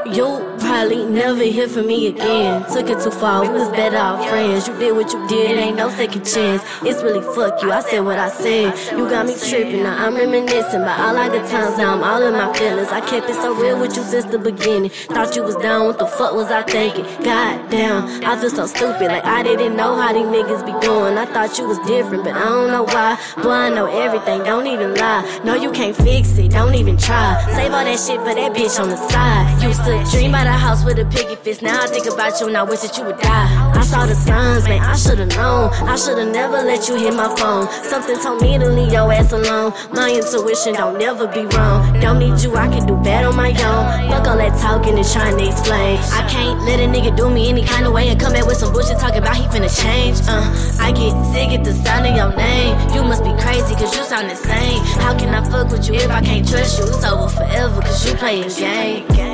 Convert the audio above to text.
You probably never hear from me again. Took it too far, we was better off friends. You did what you did, it ain't no second chance. It's really fuck you, I said what I said. You got me tripping, now I'm reminiscing about all our good times. Now I'm all in my feelings. I kept it so real with you since the beginning. Thought you was down, what the fuck was I thinking? God damn, I feel so stupid, like I didn't know how these niggas be doing. I thought you was different, but I don't know why. Boy, I know everything, don't even lie. No, you can't fix it, don't even try. Save all that shit for that bitch on the side. Used to dream about a house with a picket fist. Now I think about you and I wish that you would die. I saw the signs, man, I should've known. I should've never let you hit my phone. Something told me to leave your ass alone. My intuition don't never be wrong. Don't need you, I can do bad on my own. Fuck all that talking and trying to explain. I can't let a nigga do me any kind of way and come back with some bullshit talking about he finna change. I get sick at the sound of your name. You must be crazy cause you sound insane. How can I fuck with you if I can't trust you? It's over forever cause you playing game.